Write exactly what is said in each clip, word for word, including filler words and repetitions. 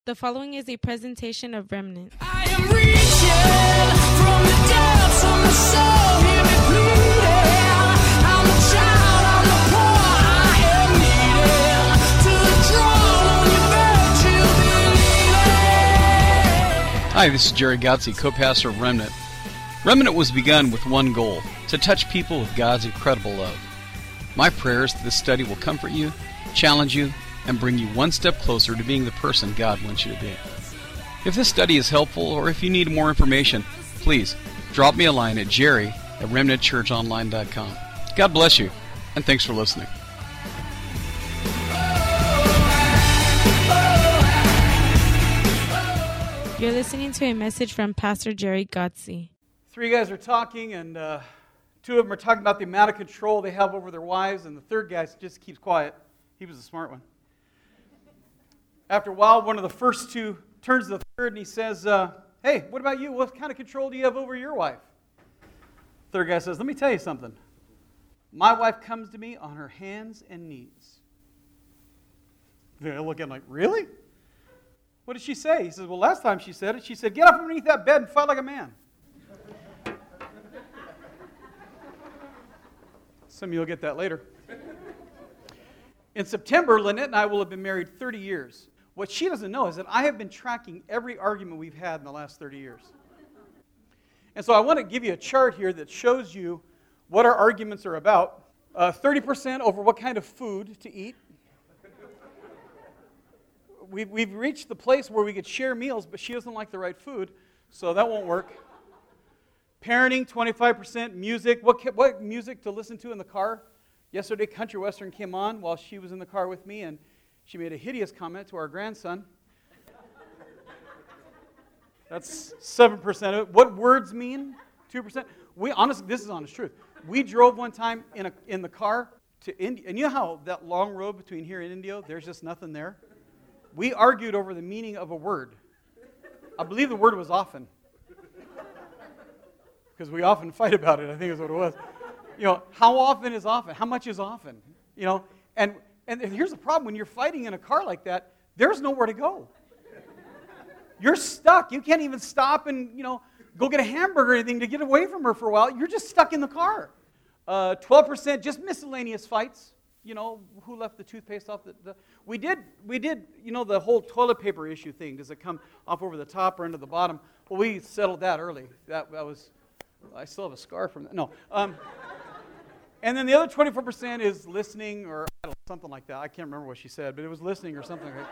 The following is a presentation of Remnant. I am reaching from the depths of my soul, hear me pleading. I'm a child, I'm the poor, I am needing to draw on your virtue, believing. Hi, this is Jerry Gotze, co-pastor of Remnant. Remnant was begun with one goal, to touch people with God's incredible love. My prayer is that this study will comfort you, challenge you, and bring you one step closer to being the person God wants you to be. If this study is helpful, or if you need more information, please drop me a line at jerry at remnant church online dot com. God bless you, and thanks for listening. You're listening to a message from Pastor Jerry Gotze. Three guys are talking, and uh, two of them are talking about the amount of control they have over their wives, and the third guy just keeps quiet. He was a smart one. After a while, one of the first two turns to the third, and he says, uh, hey, what about you? What kind of control do you have over your wife? Third guy says, let me tell you something. My wife comes to me on her hands and knees. They look at him like, really? What did she say? He says, well, last time she said it, she said, get up underneath that bed and fight like a man. Some of you will get that later. In September, Lynette and I will have been married thirty years. What she doesn't know is that I have been tracking every argument we've had in the last thirty years. And so I want to give you a chart here that shows you what our arguments are about. Uh, thirty percent over what kind of food to eat. We've, we've reached the place where we could share meals, but she doesn't like the right food, so that won't work. Parenting, twenty-five percent. Music, what, what music to listen to in the car? Yesterday, Country Western came on while she was in the car with me, and she made a hideous comment to our grandson. That's seven percent of it. What words mean? two percent. We honestly, this is honest truth. We drove one time in a in the car to India, and you know how that long road between here and Indio, there's just nothing there? We argued over the meaning of a word. I believe the word was often. Because we often fight about it, I think is what it was. You know, how often is often? How much is often? You know, and, and here's the problem. When you're fighting in a car like that, there's nowhere to go. You're stuck. You can't even stop and, you know, go get a hamburger or anything to get away from her for a while. You're just stuck in the car. Uh, twelve percent, just miscellaneous fights. You know, who left the toothpaste off the, the... We did, we did, you know, the whole toilet paper issue thing. Does it come off over the top or into the bottom? Well, we settled that early. That, that was... I still have a scar from that. No. Um, and then the other twenty-four percent is listening or I don't know, something like that. I can't remember what she said, but it was listening or something like that.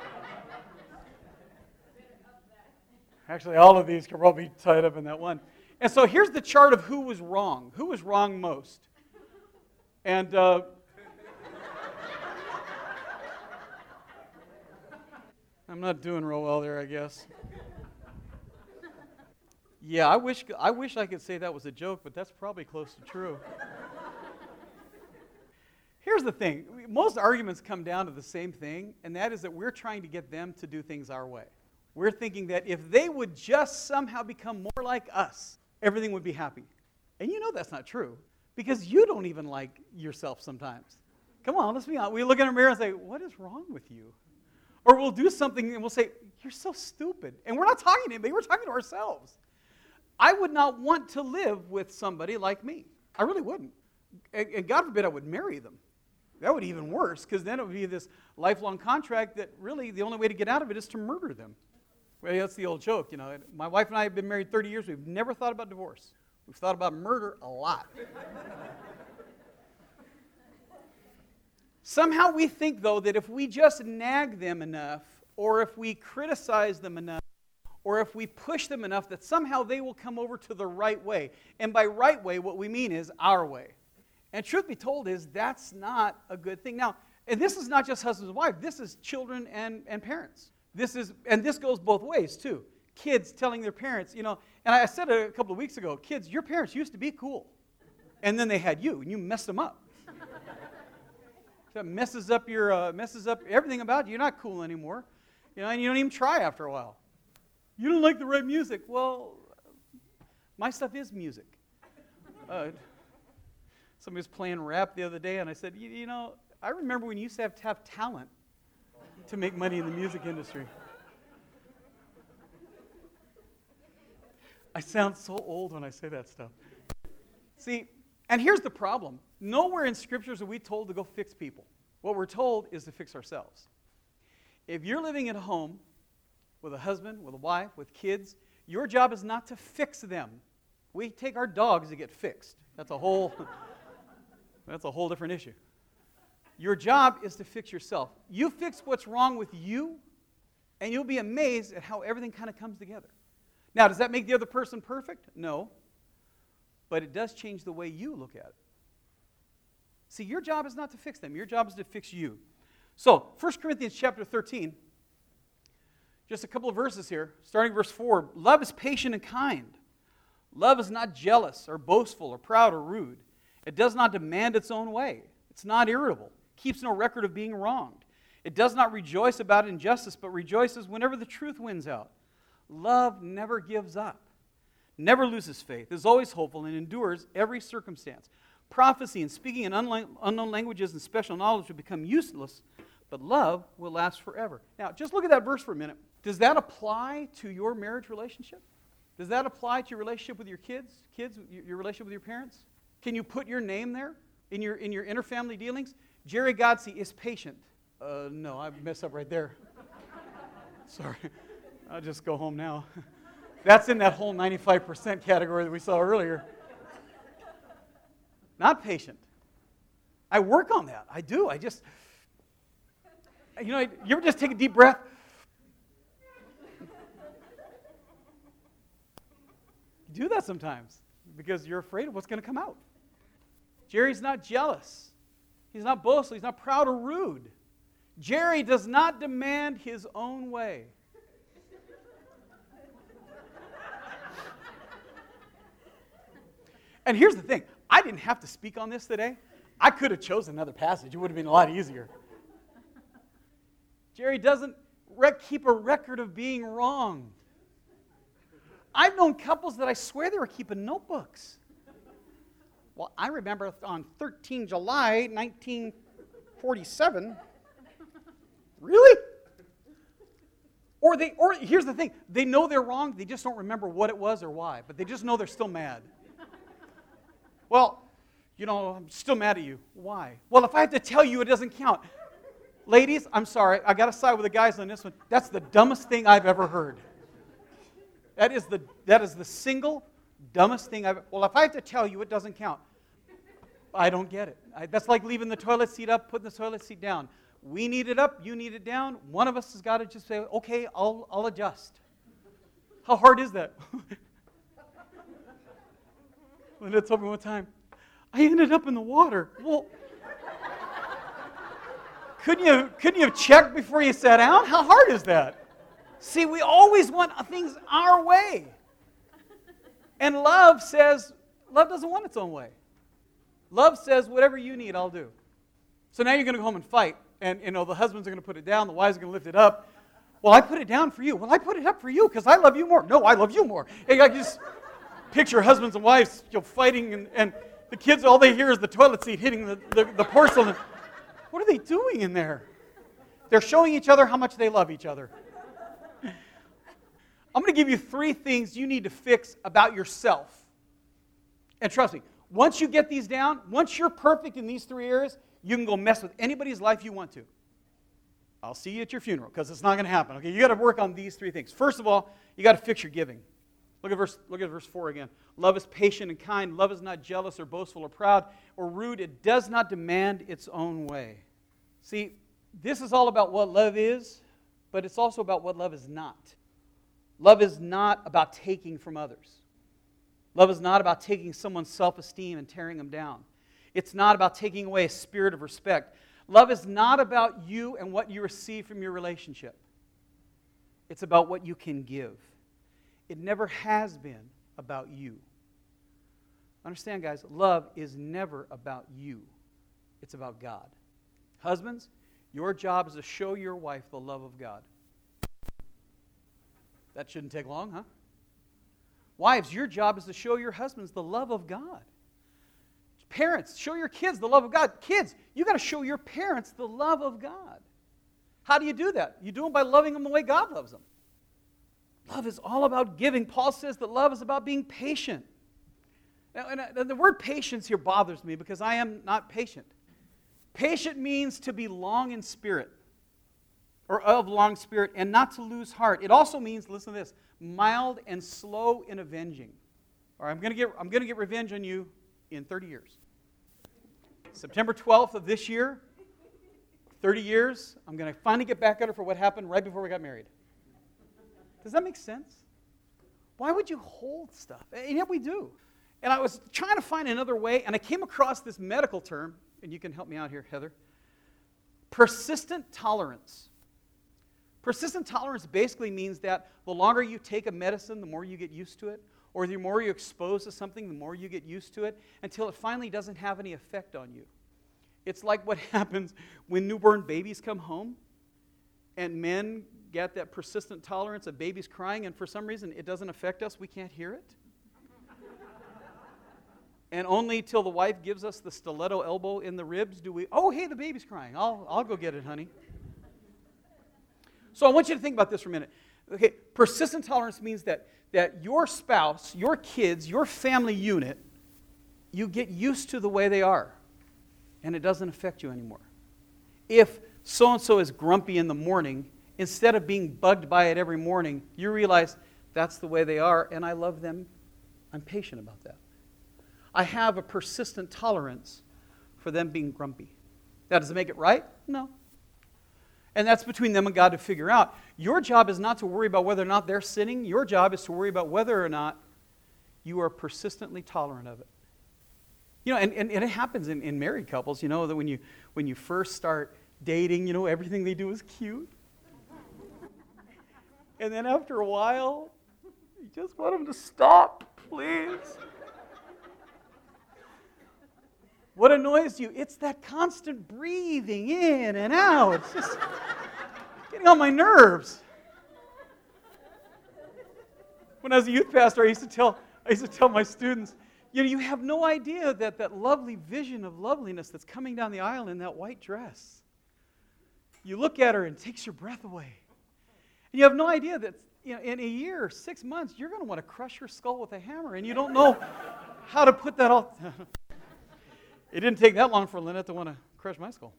Actually, all of these could probably be tied up in that one. And so here's the chart of who was wrong. Who was wrong most? And uh, I'm not doing real well there, I guess. Yeah, I wish I wish I could say that was a joke, but that's probably close to true. Here's the thing. Most arguments come down to the same thing, and that is that we're trying to get them to do things our way. We're thinking that if they would just somehow become more like us, everything would be happy. And you know that's not true, because you don't even like yourself sometimes. Come on, let's be honest. We look in the mirror and say, what is wrong with you? Or we'll do something and we'll say, you're so stupid. And we're not talking to anybody, we're talking to ourselves. I would not want to live with somebody like me. I really wouldn't. And God forbid I would marry them. That would be even worse, because then it would be this lifelong contract that really the only way to get out of it is to murder them. Well, that's the old joke, you know. My wife and I have been married thirty years. We've never thought about divorce. We've thought about murder a lot. Somehow we think, though, that if we just nag them enough, or if we criticize them enough, or if we push them enough, that somehow they will come over to the right way. And by right way, what we mean is our way. And truth be told is that's not a good thing. Now, and this is not just husbands and wives. This is children and, and parents. This is, and this goes both ways, too. Kids telling their parents, you know, and I said it a couple of weeks ago, kids, your parents used to be cool. And then they had you, and you messed them up. That messes up your, uh, messes up everything about you. You're not cool anymore. You know, and you don't even try after a while. You don't like the right music. Well, my stuff is music. Uh, somebody was playing rap the other day, and I said, you, you know, I remember when you used to have to have talent to make money in the music industry. I sound so old when I say that stuff. See, and here's the problem. Nowhere in Scriptures are we told to go fix people. What we're told is to fix ourselves. If you're living at home with a husband, with a wife, with kids, your job is not to fix them. We take our dogs to get fixed. That's a whole, that's a whole different issue. Your job is to fix yourself. You fix what's wrong with you, and you'll be amazed at how everything kind of comes together. Now, does that make the other person perfect? No. But it does change the way you look at it. See, your job is not to fix them. Your job is to fix you. So, First Corinthians chapter thirteen, just a couple of verses here, starting verse four. Love is patient and kind. Love is not jealous or boastful or proud or rude. It does not demand its own way. It's not irritable. Keeps no record of being wronged. It does not rejoice about injustice, but rejoices whenever the truth wins out. Love never gives up, never loses faith, is always hopeful, and endures every circumstance. Prophecy and speaking in unknown languages and special knowledge will become useless, but love will last forever. Now, just look at that verse for a minute. Does that apply to your marriage relationship? Does that apply to your relationship with your kids? Kids, your relationship with your parents? Can you put your name there in your in your interfamily dealings? Jerry Godsey is patient. Uh, no, I messed up right there. Sorry. I'll just go home now. That's in that whole ninety-five percent category that we saw earlier. Not patient. I work on that. I do. I just, you know, you ever just take a deep breath? You do that sometimes because you're afraid of what's going to come out. Jerry's not jealous. He's not boastful. He's not proud or rude. Jerry does not demand his own way. And here's the thing. I didn't have to speak on this today. I could have chosen another passage. It would have been a lot easier. Jerry doesn't rec- keep a record of being wrong. I've known couples that I swear they were keeping notebooks. Well, I remember on the thirteenth of July, nineteen forty-seven. Really? Or they, or here's the thing. They know they're wrong. They just don't remember what it was or why. But they just know they're still mad. Well, you know, I'm still mad at you. Why? Well, if I have to tell you, it doesn't count. Ladies, I'm sorry. I got to side with the guys on this one. That's the dumbest thing I've ever heard. That is the that is the single dumbest thing I've... Well, if I have to tell you, it doesn't count. I don't get it. I, that's like leaving the toilet seat up, putting the toilet seat down. We need it up, you need it down. One of us has got to just say, okay, I'll, I'll adjust. How hard is that? Linda told me one time, I ended up in the water. Well, couldn't you, couldn't you have checked before you sat down? How hard is that? See, we always want things our way. And love says, love doesn't want its own way. Love says, whatever you need, I'll do. So now you're going to go home and fight. And, you know, the husbands are going to put it down. The wives are going to lift it up. Well, I put it down for you. Well, I put it up for you because I love you more. No, I love you more. Hey, I just picture husbands and wives, you know, fighting, and, and the kids, all they hear is the toilet seat hitting the, the, the porcelain. What are they doing in there? They're showing each other how much they love each other. I'm going to give you three things you need to fix about yourself. And trust me, once you get these down, once you're perfect in these three areas, you can go mess with anybody's life you want to. I'll see you at your funeral because it's not going to happen. Okay, you got to work on these three things. First of all, you got to fix your giving. Look at verse. Look at verse four again. Love is patient and kind. Love is not jealous or boastful or proud or rude. It does not demand its own way. See, this is all about what love is, but it's also about what love is not. Love is not about taking from others. Love is not about taking someone's self-esteem and tearing them down. It's not about taking away a spirit of respect. Love is not about you and what you receive from your relationship. It's about what you can give. It never has been about you. Understand, guys, love is never about you. It's about God. Husbands, your job is to show your wife the love of God. That shouldn't take long, huh? Wives, your job is to show your husbands the love of God. Parents, show your kids the love of God. Kids, you got to show your parents the love of God. How do you do that? You do it by loving them the way God loves them. Love is all about giving. Paul says that love is about being patient. Now, and uh, the word patience here bothers me because I am not patient. Patient means to be long in spirit, or of long spirit, and not to lose heart. It also means, listen to this, mild and slow in avenging. All right, I'm going to get I'm going to get revenge on you in thirty years. September twelfth of this year, thirty years, I'm going to finally get back at her for what happened right before we got married. Does that make sense? Why would you hold stuff? And yet we do. And I was trying to find another way, and I came across this medical term, and you can help me out here, Heather. Persistent tolerance. Persistent tolerance basically means that the longer you take a medicine, the more you get used to it, or the more you're exposed to something, the more you get used to it, until it finally doesn't have any effect on you. It's like what happens when newborn babies come home, and men get that persistent tolerance of babies crying, and for some reason it doesn't affect us, we can't hear it. And only till the wife gives us the stiletto elbow in the ribs do we, oh, hey, the baby's crying. I'll, I'll go get it, honey. So I want you to think about this for a minute. Okay, persistent tolerance means that, that your spouse, your kids, your family unit, you get used to the way they are, and it doesn't affect you anymore. If so-and-so is grumpy in the morning, instead of being bugged by it every morning, you realize that's the way they are, and I love them. I'm patient about that. I have a persistent tolerance for them being grumpy. That doesn't make it right? No. And that's between them and God to figure out. Your job is not to worry about whether or not they're sinning. Your job is to worry about whether or not you are persistently tolerant of it. You know, and, and, and it happens in, in married couples, you know, that when you when you first start dating, you know, everything they do is cute. And then after a while, you just want them to stop, please. What annoys you? It's that constant breathing in and out. It's just getting on my nerves. When I was a youth pastor, I used to tell I used to tell my students, you know, you have no idea that that lovely vision of loveliness that's coming down the aisle in that white dress. You look at her and it takes your breath away. And you have no idea that, you know, in a year, six months, you're going to want to crush her skull with a hammer, and you don't know how to put that all. It didn't take that long for Lynette to want to crush my skull.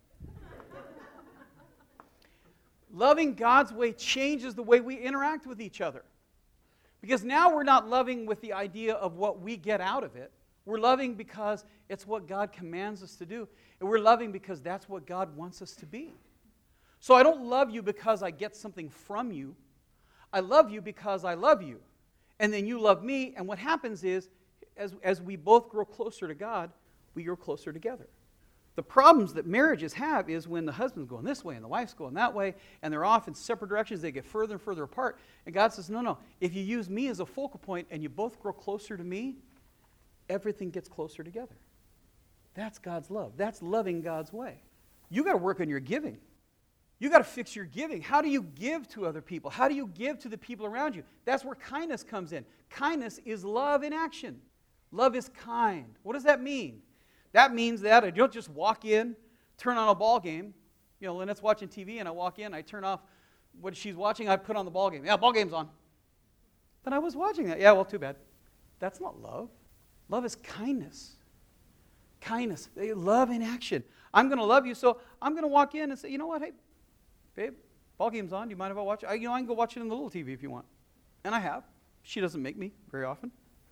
Loving God's way changes the way we interact with each other. Because now we're not loving with the idea of what we get out of it. We're loving because it's what God commands us to do. And we're loving because that's what God wants us to be. So I don't love you because I get something from you. I love you because I love you. And then you love me. And what happens is, as, as we both grow closer to God, we grow closer together. The problems that marriages have is when the husband's going this way and the wife's going that way, and they're off in separate directions, they get further and further apart. And God says, no, no, if you use me as a focal point and you both grow closer to me, everything gets closer together. That's God's love. That's loving God's way. You got to work on your giving. You got to fix your giving. How do you give to other people? How do you give to the people around you? That's where kindness comes in. Kindness is love in action. Love is kind. What does that mean? That means that I don't just walk in, turn on a ball game. You know, Lynette's watching T V and I walk in, I turn off what she's watching, I put on the ball game. Yeah, ball game's on. But I was watching that. Yeah, well, too bad. That's not love. Love is kindness. Kindness. Love in action. I'm going to love you, so I'm going to walk in and say, you know what, hey, babe, ball game's on. Do you mind if I watch it? I, you know, I can go watch it in the little T V if you want. And I have. She doesn't make me very often.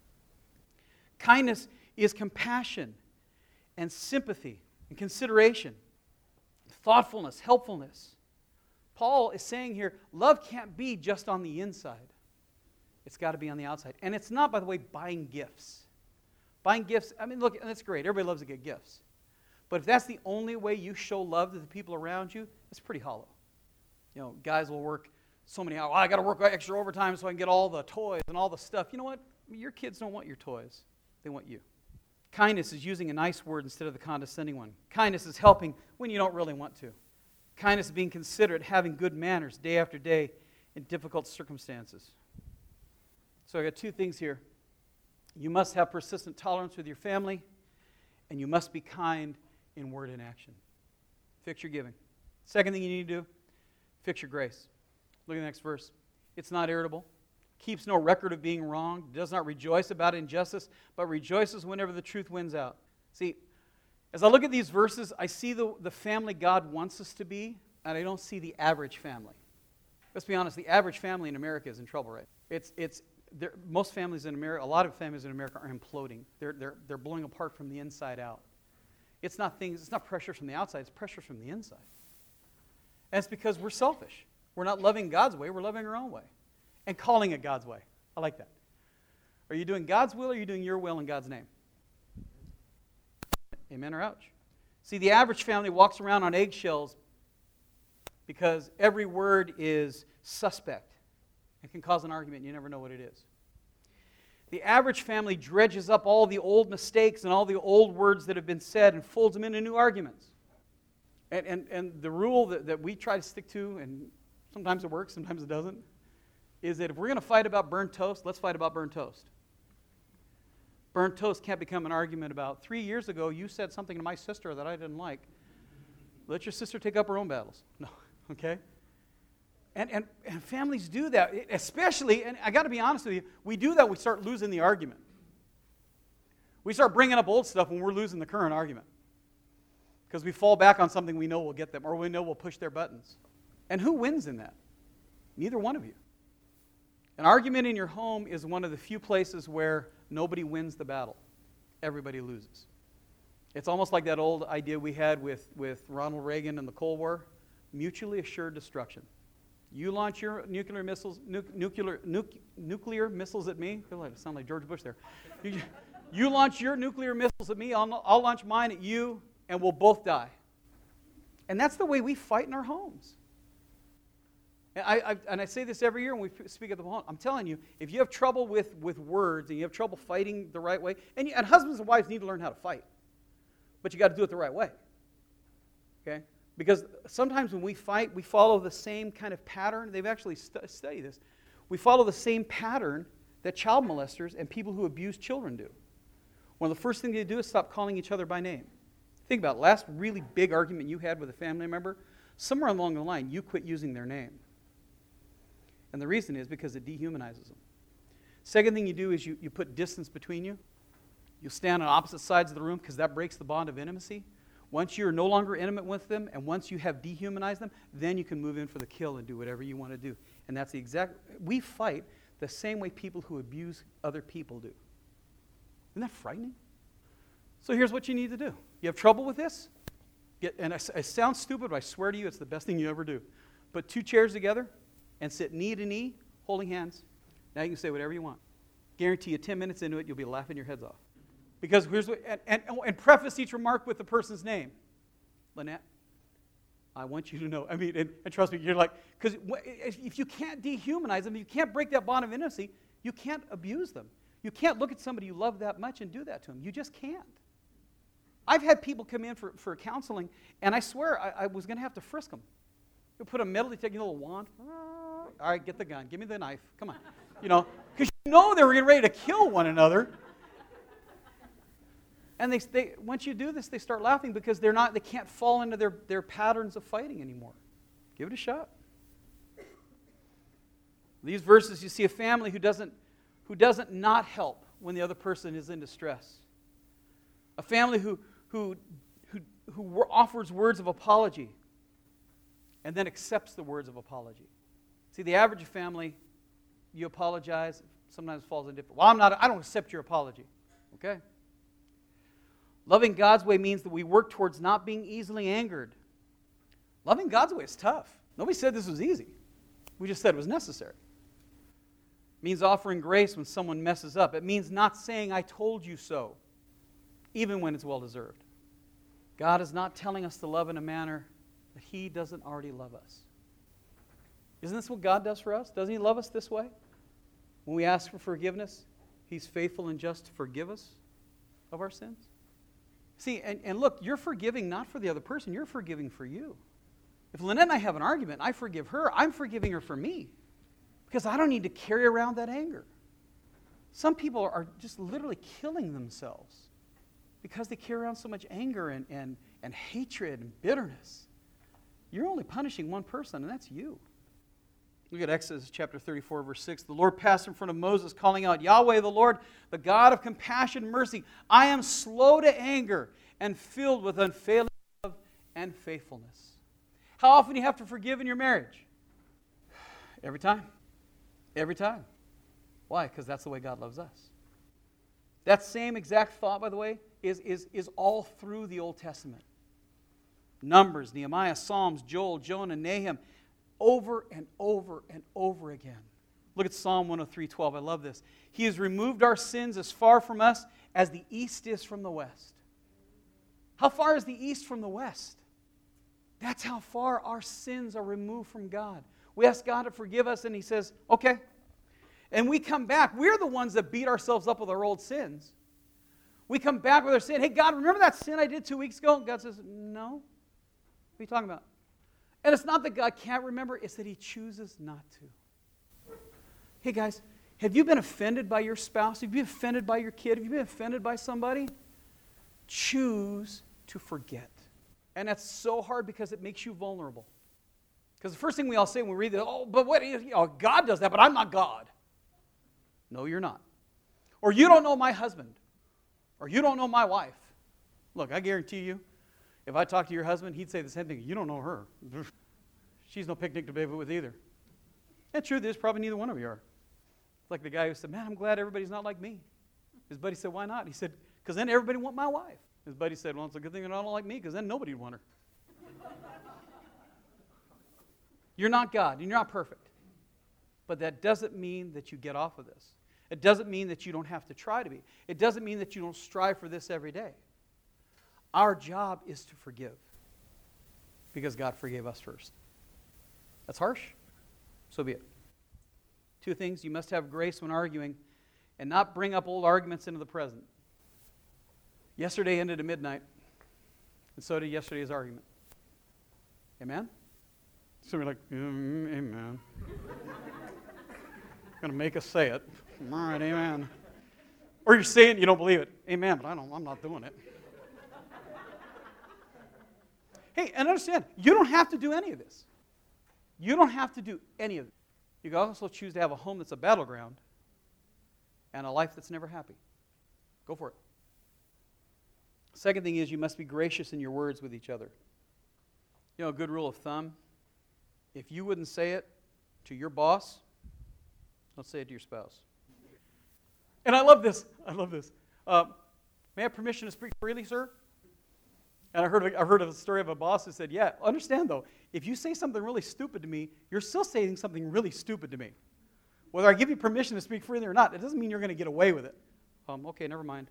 Kindness is compassion and sympathy and consideration, thoughtfulness, helpfulness. Paul is saying here, love can't be just on the inside. It's got to be on the outside. And it's not, by the way, buying gifts. Buying gifts, I mean, look, that's great. Everybody loves to get gifts. But if that's the only way you show love to the people around you, it's pretty hollow. You know, guys will work so many hours. Oh, I got to work extra overtime so I can get all the toys and all the stuff. You know what? Your kids don't want your toys. They want you. Kindness is using a nice word instead of the condescending one. Kindness is helping when you don't really want to. Kindness is being considerate, having good manners day after day in difficult circumstances. So I got two things here. You must have persistent tolerance with your family, and you must be kind in word and action. Fix your giving. Second thing you need to do, fix your grace. Look at the next verse. It's not irritable. keeps no record of being wrong, does not rejoice about injustice, but rejoices whenever the truth wins out. See, as I look at these verses, I see the, the family God wants us to be, and I don't see the average family. Let's be honest, the average family in America is in trouble, right? It's, it's, most families in America, a lot of families in America are imploding. They're, they're, they're blowing apart from the inside out. It's not things, it's not pressure from the outside, it's pressure from the inside. And it's because we're selfish. We're not loving God's way, we're loving our own way. And calling it God's way. I like that. Are you doing God's will or are you doing your will in God's name? Amen or ouch? See, the average family walks around on eggshells because every word is suspect. It can cause an argument and you never know what it is. The average family dredges up all the old mistakes and all the old words that have been said and folds them into new arguments. And, and, and the rule that, that we try to stick to, and sometimes it works, sometimes it doesn't, is that if we're going to fight about burnt toast, let's fight about burnt toast. Burnt toast can't become an argument about, three years ago you said something to my sister that I didn't like. Let your sister take up her own battles. No, okay? And, and, and families do that, especially, and I got to be honest with you, we do that, we start losing the argument. We start bringing up old stuff when we're losing the current argument. Because we fall back on something we know will get them, or we know will push their buttons. And who wins in that? Neither one of you. An argument in your home is one of the few places where nobody wins the battle. Everybody loses. It's almost like that old idea we had with, with Ronald Reagan and the Cold War, mutually assured destruction. You launch your nuclear missiles, nu- nuclear, nu- nuclear missiles at me. I sound like George Bush there. You, you launch your nuclear missiles at me, I'll, I'll launch mine at you, and we'll both die. And that's the way we fight in our homes. And I, I, and I say this every year when we speak at the home. I'm telling you, if you have trouble with, with words and you have trouble fighting the right way, and, you, and husbands and wives need to learn how to fight, but you got to do it the right way. Okay? Because sometimes when we fight, we follow the same kind of pattern. They've actually stu- studied this. We follow the same pattern that child molesters and people who abuse children do. One of the first things they do is stop calling each other by name. Think about it. Last really big argument you had with a family member, somewhere along the line, you quit using their name. And the reason is because it dehumanizes them. Second thing you do is you, you put distance between you. You stand on opposite sides of the room because that breaks the bond of intimacy. Once you're no longer intimate with them and once you have dehumanized them, then you can move in for the kill and do whatever you want to do. And that's the exact, we fight the same way people who abuse other people do. Isn't that frightening? So here's what you need to do. You have trouble with this? Get, and it, it sounds stupid, but I swear to you, it's the best thing you ever do. Put two chairs together and sit knee to knee, holding hands. Now you can say whatever you want. Guarantee you ten minutes into it, you'll be laughing your heads off. Because here's what, and, and, and preface each remark with the person's name. Lynette, I want you to know. I mean, and, and trust me, you're like, because if you can't dehumanize them, you can't break that bond of intimacy, you can't abuse them. You can't look at somebody you love that much and do that to them. You just can't. I've had people come in for, for counseling, and I swear I, I was going to have to frisk them. You put a metal detector, a little wand. All right, get the gun. Give me the knife. Come on. You know, because you know they were getting ready to kill one another. And they, they, once you do this, they start laughing because they're not, they can't fall into their, their patterns of fighting anymore. Give it a shot. These verses, you see a family who doesn't, who doesn't not help when the other person is in distress. A family who, who, who, who offers words of apology and then accepts the words of apology. See, the average family, you apologize, sometimes falls in different. Well, I'm not, I don't accept your apology. Okay? Loving God's way means that we work towards not being easily angered. Loving God's way is tough. Nobody said this was easy. We just said it was necessary. It means offering grace when someone messes up. It means not saying, I told you so, even when it's well-deserved. God is not telling us to love in a manner that He doesn't already love us. Isn't this what God does for us? Doesn't He love us this way? When we ask for forgiveness, He's faithful and just to forgive us of our sins. See, and, and look, you're forgiving not for the other person, you're forgiving for you. If Lynette and I have an argument, I forgive her, I'm forgiving her for me. Because I don't need to carry around that anger. Some people are just literally killing themselves because they carry around so much anger and, and, and hatred and bitterness. You're only punishing one person, and that's you. Look at Exodus chapter thirty-four, verse six. The Lord passed in front of Moses, calling out, Yahweh, the Lord, the God of compassion and mercy. I am slow to anger and filled with unfailing love and faithfulness. How often do you have to forgive in your marriage? Every time. Every time. Why? Because that's the way God loves us. That same exact thought, by the way, is, is, is all through the Old Testament. Numbers, Nehemiah, Psalms, Joel, Jonah, Nahum, over and over and over again. Look at Psalm one oh three, twelve. I love this. He has removed our sins as far from us as the east is from the west. How far is the east from the west? That's how far our sins are removed from God. We ask God to forgive us, and He says, okay. And we come back. We're the ones that beat ourselves up with our old sins. We come back with our sin. Hey, God, remember that sin I did two weeks ago? And God says, no. What are you talking about? And it's not that God can't remember, it's that He chooses not to. Hey, guys, have you been offended by your spouse? Have you been offended by your kid? Have you been offended by somebody? Choose to forget. And that's so hard because it makes you vulnerable. Because the first thing we all say when we read this, oh, but what, you know, God does that, but I'm not God. No, you're not. Or you don't know my husband. Or you don't know my wife. Look, I guarantee you, if I talk to your husband, he'd say the same thing. You don't know her. She's no picnic to be with either. And the truth is, probably neither one of you are. It's like the guy who said, man, I'm glad everybody's not like me. His buddy said, why not? He said, because then everybody want my wife. His buddy said, well, it's a good thing they're not all like me, because then nobody would want her. You're not God, and you're not perfect. But that doesn't mean that you get off of this. It doesn't mean that you don't have to try to be. It doesn't mean that you don't strive for this every day. Our job is to forgive, because God forgave us first. That's harsh? So be it. Two things. You must have grace when arguing and not bring up old arguments into the present. Yesterday ended at midnight, and so did yesterday's argument. Amen? So we're like, mm, amen. Going to make us say it. All right, amen. Or you're saying you don't believe it. Amen, but I don't, I'm not doing it. Hey, and understand, you don't have to do any of this. You don't have to do any of it. You can also choose to have a home that's a battleground and a life that's never happy. Go for it. Second thing is you must be gracious in your words with each other. You know, a good rule of thumb, if you wouldn't say it to your boss, don't say it to your spouse. And I love this. I love this. Uh, may I have permission to speak freely, sir? And I heard, I heard of a story of a boss who said, yeah, understand though, if you say something really stupid to me, you're still saying something really stupid to me. Whether I give you permission to speak freely or not, it doesn't mean you're going to get away with it. Um, okay, never mind.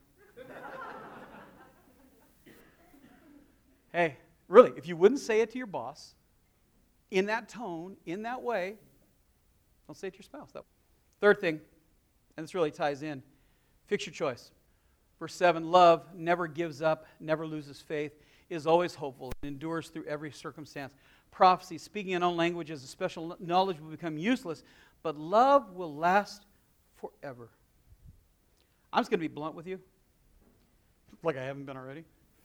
Hey, really, if you wouldn't say it to your boss, in that tone, in that way, don't say it to your spouse. That way. Third thing, and this really ties in, fix your choice. Verse seven, love never gives up, never loses faith, is always hopeful, and endures through every circumstance. Prophecy, speaking in unknown languages, special knowledge will become useless, but love will last forever. I'm just going to be blunt with you, like I haven't been already.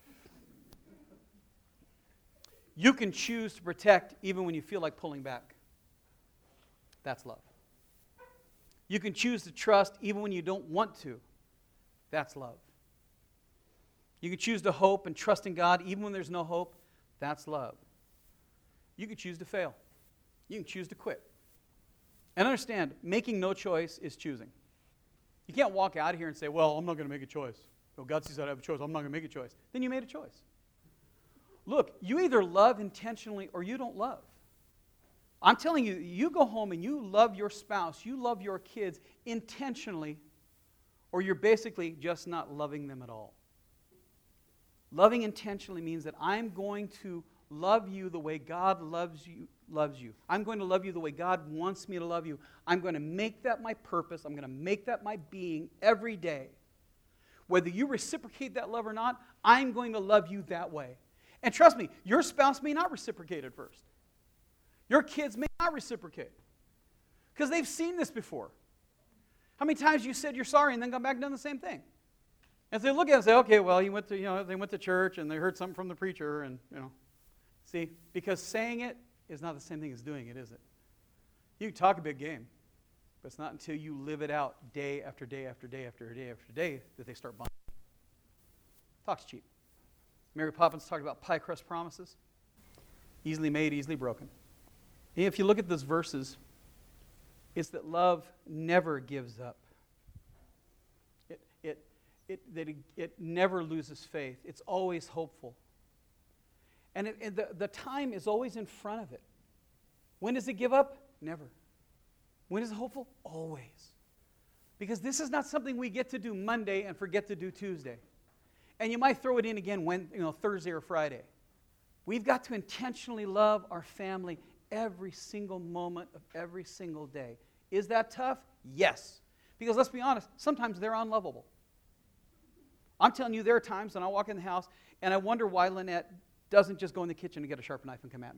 You can choose to protect even when you feel like pulling back. That's love. You can choose to trust even when you don't want to. That's love. You can choose to hope and trust in God even when there's no hope. That's love. You can choose to fail. You can choose to quit. And understand, making no choice is choosing. You can't walk out of here and say, well, I'm not going to make a choice. Well, God says I have a choice. I'm not going to make a choice. Then you made a choice. Look, you either love intentionally or you don't love. I'm telling you, you go home and you love your spouse, you love your kids intentionally, or you're basically just not loving them at all. Loving intentionally means that I'm going to love you the way God loves you, loves you. I'm going to love you the way God wants me to love you. I'm going to make that my purpose. I'm going to make that my being every day. Whether you reciprocate that love or not, I'm going to love you that way. And trust me, your spouse may not reciprocate at first. Your kids may not reciprocate. Because they've seen this before. How many times you said you're sorry and then come back and done the same thing? And so they look at it and say, okay, well, he went to, you know, they went to church and they heard something from the preacher and, you know. See, because saying it is not the same thing as doing it, is it? You can talk a big game, but it's not until you live it out day after day after day after day after day that they start buying. Talk's cheap. Mary Poppins talked about pie crust promises. Easily made, easily broken. And if you look at those verses, it's that love never gives up. It, it, it, that it, it never loses faith. It's always hopeful. And, it, and the, the time is always in front of it. When does it give up? Never. When is it hopeful? Always. Because this is not something we get to do Monday and forget to do Tuesday. And you might throw it in again when, you know, Thursday or Friday. We've got to intentionally love our family every single moment of every single day. Is that tough? Yes. Because let's be honest, sometimes they're unlovable. I'm telling you, there are times when I walk in the house and I wonder why Lynette doesn't just go in the kitchen and get a sharp knife and come at me.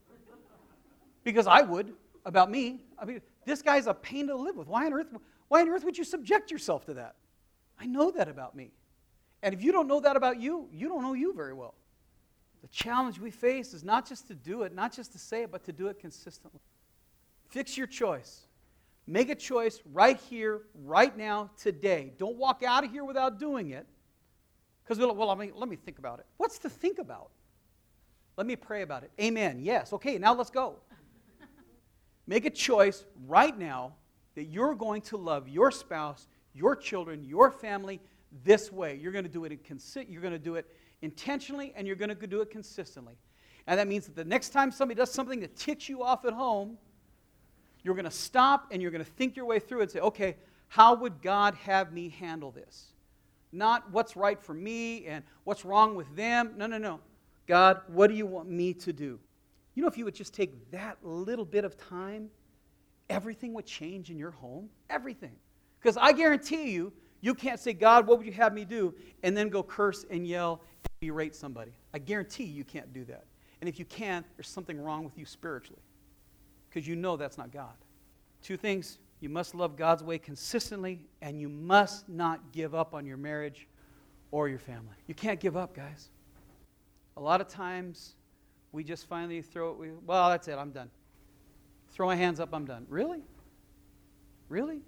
Because I would, about me. I mean, this guy's a pain to live with. Why on earth, why on earth would you subject yourself to that? I know that about me. And if you don't know that about you, you don't know you very well. The challenge we face is not just to do it, not just to say it, but to do it consistently. Fix your choice. Make a choice right here, right now, today. Don't walk out of here without doing it. Because, well, I mean, let me think about it. What's to think about? Let me pray about it. Amen. Yes. Okay, now let's go. Make a choice right now that you're going to love your spouse, your children, your family this way. You're going to do it in consi- you're going to do it intentionally, and you're going to do it consistently. And that means that the next time somebody does something that ticks you off at home, you're going to stop and you're going to think your way through it and say, okay, how would God have me handle this? Not what's right for me and what's wrong with them. No, no, no. God, what do you want me to do? You know, if you would just take that little bit of time, everything would change in your home. Everything. Because I guarantee you, you can't say, God, what would you have me do? And then go curse and yell and berate somebody. I guarantee you can't do that. And if you can, there's something wrong with you spiritually. Because you know that's not God. Two things. You must love God's way consistently, and you must not give up on your marriage or your family. You can't give up, guys. A lot of times, we just finally throw it, we, well, that's it, I'm done. Throw my hands up, I'm done. Really? Really?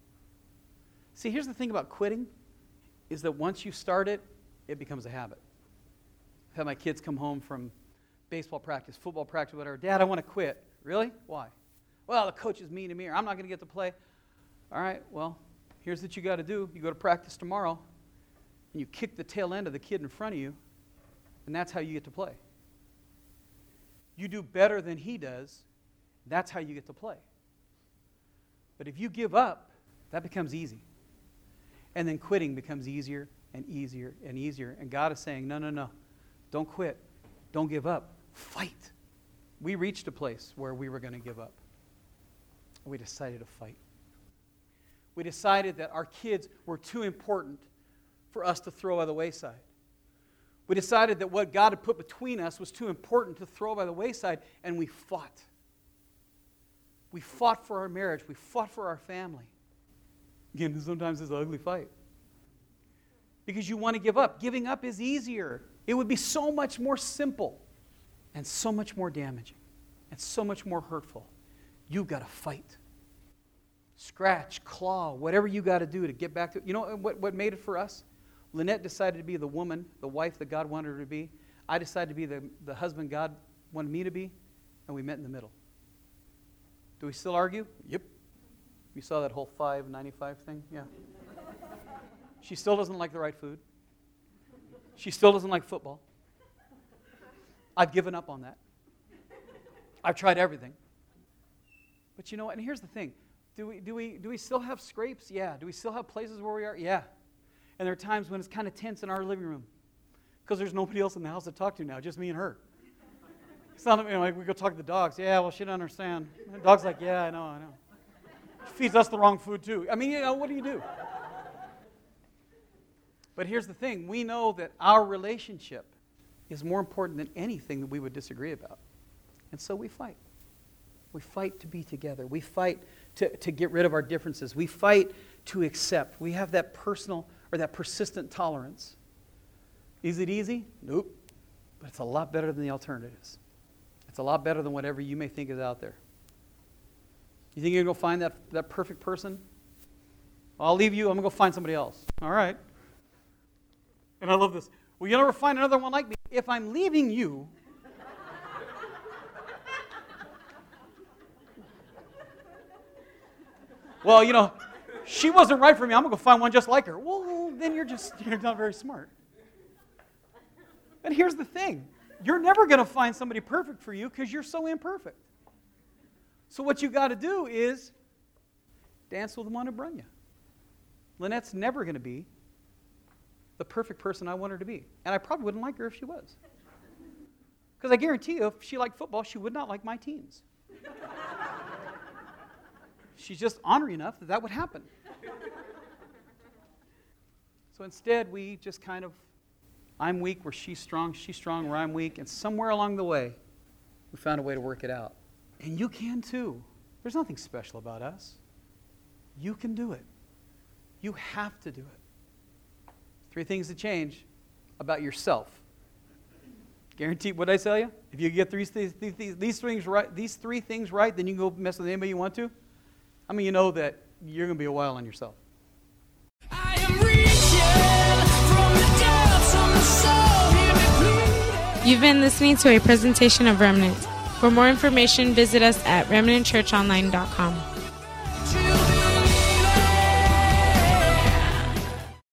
See, here's the thing about quitting, is that once you start it, it becomes a habit. I've had my kids come home from baseball practice, football practice, whatever. Dad, I want to quit. Really? Why? Well, the coach is mean to me, or I'm not going to get to play. All right, well, here's what you got to do. You go to practice tomorrow, and you kick the tail end of the kid in front of you, and that's how you get to play. You do better than he does, that's how you get to play. But if you give up, that becomes easy. And then quitting becomes easier and easier and easier. And God is saying, no, no, no. Don't quit. Don't give up. Fight. We reached a place where we were going to give up. We decided to fight. We decided that our kids were too important for us to throw by the wayside. We decided that what God had put between us was too important to throw by the wayside, and we fought. We fought for our marriage. We fought for our family. Again, sometimes it's an ugly fight. Because you want to give up. Giving up is easier. It would be so much more simple and so much more damaging and so much more hurtful. You've got to fight. Scratch, claw, whatever you got to do to get back to it. You know what, what made it for us? Lynette decided to be the woman, the wife that God wanted her to be. I decided to be the, the husband God wanted me to be, and we met in the middle. Do we still argue? Yep. You saw that whole five ninety-five thing? Yeah. She still doesn't like the right food. She still doesn't like football. I've given up on that. I've tried everything. But you know what? And here's the thing. Do we, do we, do we still have scrapes? Yeah. Do we still have places where we are? Yeah. And there are times when it's kind of tense in our living room because there's nobody else in the house to talk to now, just me and her. It's not, you know, like we go talk to the dogs. Yeah, well, she doesn't understand. The dog's like, yeah, I know, I know. She feeds us the wrong food, too. I mean, you know, what do you do? But here's the thing. We know that our relationship is more important than anything that we would disagree about. And so we fight. We fight to be together. We fight to, to get rid of our differences. We fight to accept. We have that personal or that persistent tolerance. Is it easy? Nope. But it's a lot better than the alternatives. It's a lot better than whatever you may think is out there. You think you're going to go find that, that perfect person? Well, I'll leave you. I'm going to go find somebody else. All right. And I love this. Well, you'll never find another one like me. If I'm leaving you, well, you know, she wasn't right for me. I'm going to go find one just like her. Well, then you're just, you're not very smart. But here's the thing. You're never going to find somebody perfect for you because you're so imperfect. So what you got to do is dance with the one who brought you. Lynette's never going to be the perfect person I want her to be. And I probably wouldn't like her if she was. Because I guarantee you, if she liked football, she would not like my teams. She's just ornery enough that that would happen. So instead, we just kind of, I'm weak where she's strong, she's strong where I'm weak, and somewhere along the way, we found a way to work it out. And you can too. There's nothing special about us. You can do it. You have to do it. Three things to change about yourself. Guaranteed, what did I tell you? If you get these, these, these, these, things right, these three things right, then you can go mess with anybody you want to. I mean, you know that you're going to be a while on yourself. I am reaching from the depths of my soul. Hear me pleading. You've been listening to a presentation of Remnant. For more information, visit us at remnant church online dot com.